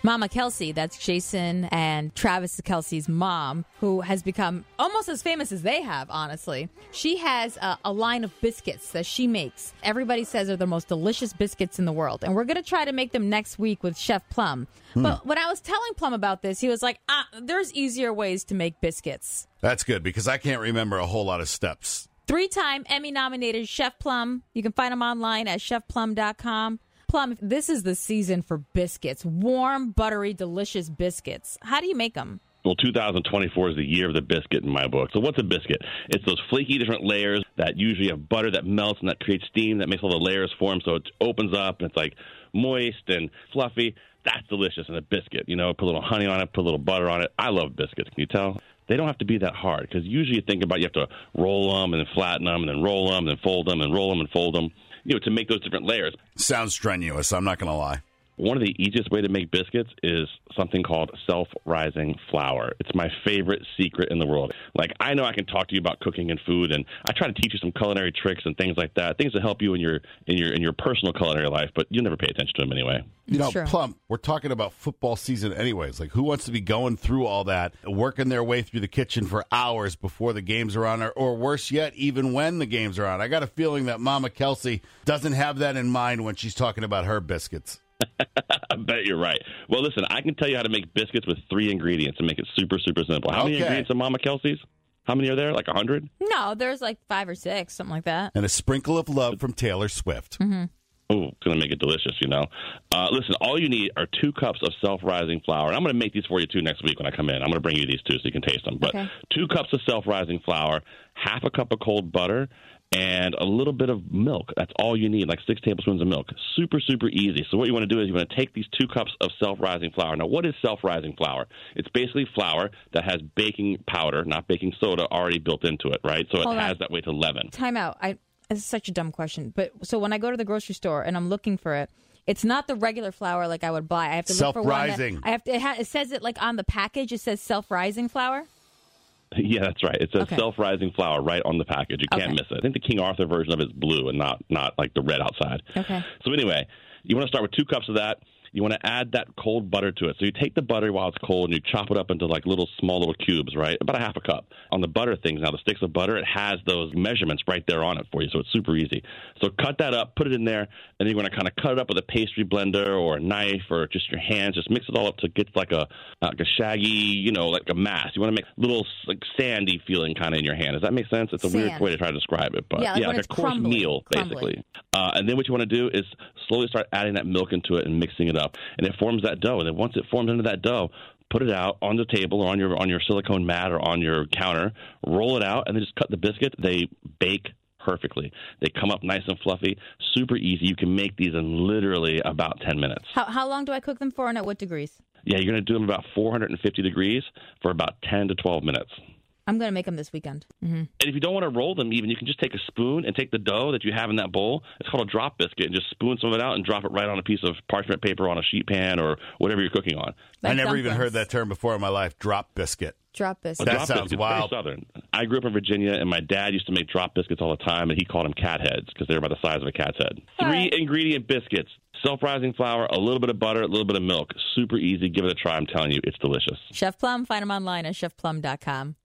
Mama Kelsey, that's Jason and Travis Kelsey's mom, who has become almost as famous as they have, honestly. She has a line of biscuits that she makes. Everybody says are the most delicious biscuits in the world. And we're going to try to make them next week with Chef Plum. But when I was telling Plum about this, he was like, there's easier ways to make biscuits. That's good, because I can't remember a whole lot of steps. 3-time Emmy-nominated Chef Plum. You can find him online at chefplum.com. Plum, this is the season for biscuits. Warm, buttery, delicious biscuits. How do you make them? Well, 2024 is the year of the biscuit in my book. So what's a biscuit? It's those flaky different layers that usually have butter that melts and that creates steam that makes all the layers form, so it opens up and it's like moist and fluffy. That's delicious in a biscuit. You know, put a little honey on it, put a little butter on it. I love biscuits. Can you tell? They don't have to be that hard, because usually you think about you have to roll them and then flatten them and then roll them and then fold them and roll them and fold them, you know, to make those different layers. Sounds strenuous, I'm not going to lie. One of the easiest way to make biscuits is something called self-rising flour. It's my favorite secret in the world. Like, I know I can talk to you about cooking and food, and I try to teach you some culinary tricks and things like that, things that help you in your personal culinary life, but you never pay attention to them anyway. You know, Sure. Plum, we're talking about football season anyways. Like, who wants to be going through all that, working their way through the kitchen for hours before the games are on, or worse yet, even when the games are on? I got a feeling that Mama Kelsey doesn't have that in mind when she's talking about her biscuits. I bet you're right. Well, listen, I can tell you how to make biscuits with 3 ingredients and make it super, super simple. How many ingredients are Mama Kelsey's? How many are there? Like 100? No, there's like 5 or 6, something like that. And a sprinkle of love from Taylor Swift. Mm-hmm. Oh, it's going to make it delicious, you know. Listen, all you need are 2 cups of self-rising flour. And I'm going to make these for you, too, next week when I come in. I'm going to bring you these, too, so you can taste them. But 2 cups of self-rising flour, half a cup of cold butter, and a little bit of milk. That's all you need, like 6 tablespoons of milk. Super, super easy. So what you want to do is you want to take these 2 cups of self-rising flour. Now, what is self-rising flour? It's basically flour that has baking powder, not baking soda, already built into it, right? So it has that way to leaven. Time out. This is such a dumb question. But so when I go to the grocery store and I'm looking for it, it's not the regular flour like I would buy. I have to look for one. Self-rising. It says it like on the package. It says self-rising flour. Yeah, that's right. It says self-rising flour right on the package. You can't miss it. I think the King Arthur version of it is blue and not like the red outside. Okay. So anyway, you want to start with 2 cups of that. You want to add that cold butter to it. So you take the butter while it's cold and you chop it up into like small little cubes, right? About a half a cup. On the butter things now, the sticks of butter, it has those measurements right there on it for you, so it's super easy. So cut that up, put it in there, and then you want to kind of cut it up with a pastry blender or a knife or just your hands. Just mix it all up to get like a shaggy, you know, like a mass. You want to make little like sandy feeling kind of in your hand. Does that make sense? It's a weird way to try to describe it, but like a coarse meal, basically. And then what you want to do is slowly start adding that milk into it and mixing it up. And it forms that dough. And then once it forms into that dough, put it out on the table or on your silicone mat or on your counter, roll it out, and then just cut the biscuit. They bake perfectly. They come up nice and fluffy, super easy. You can make these in literally about 10 minutes. How long do I cook them for and at what degrees? Yeah, you're going to do them about 450 degrees for about 10 to 12 minutes. I'm going to make them this weekend. Mm-hmm. And if you don't want to roll them even, you can just take a spoon and take the dough that you have in that bowl. It's called a drop biscuit, and just spoon some of it out and drop it right on a piece of parchment paper on a sheet pan or whatever you're cooking on. Like I never dumplings. even heard that term before in my life, drop biscuit. Drop biscuit. That Drop sounds biscuits, wild. Very Southern. I grew up in Virginia, and my dad used to make drop biscuits all the time, and he called them cat heads because they were about the size of a cat's head. 3-ingredient biscuits, self-rising flour, a little bit of butter, a little bit of milk. Super easy. Give it a try. I'm telling you, it's delicious. Chef Plum. Find him online at chefplum.com.